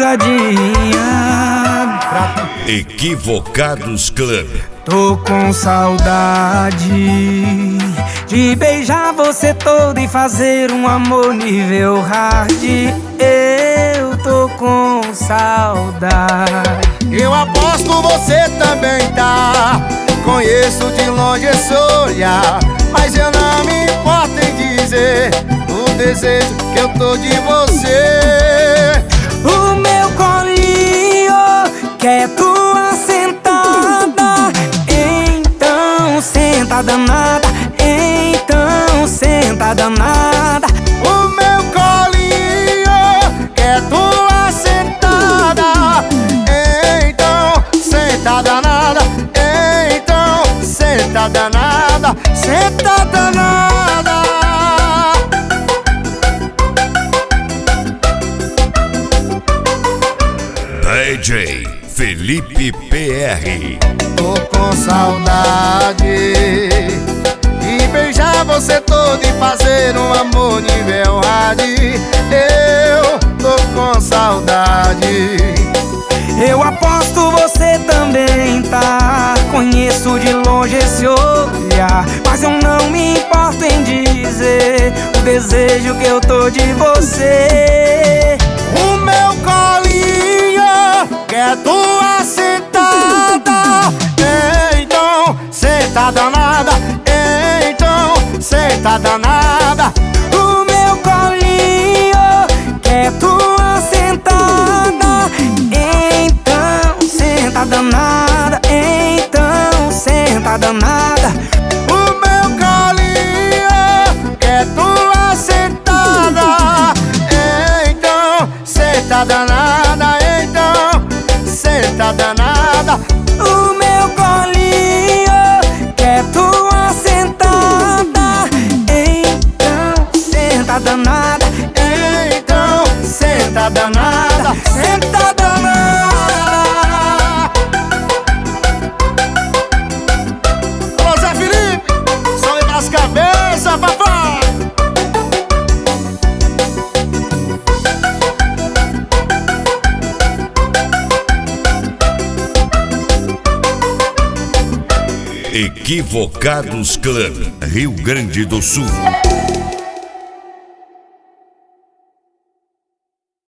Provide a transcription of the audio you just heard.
pegadinha. Equivocados Club. Tô com saudade de beijar você todo e fazer um amor nível hard. Eu tô com saudade. Eu aposto você também tá. Conheço de longe esse olhar, mas eu não me importo em dizer o desejo que eu tô de você. O meu colinho quer tua sentada, então senta danada, então senta danada. O meu colinho quer tua sentada, então senta danada, então senta danada, senta danada. DJ Felipe PR. Tô com saudade de beijar você todo e fazer um amor nível hard. Eu tô com saudade. Eu aposto você também tá. Conheço de longe esse olhar, mas eu não me importo em dizer o desejo que eu tô de você. O meu colinho quer tua sentada, então senta danada, então senta danada. O meu colinho quer tua sentada, então senta danada, então senta danada. O meu colinho quer tua sentada, então senta danada, então senta danada. O meu colinho quer tua sentada, então senta danada, Então senta danada, senta danada. Alô, Zé Felipe, som nas cabeças, papai. Equivocados Club, Rio Grande do Sul.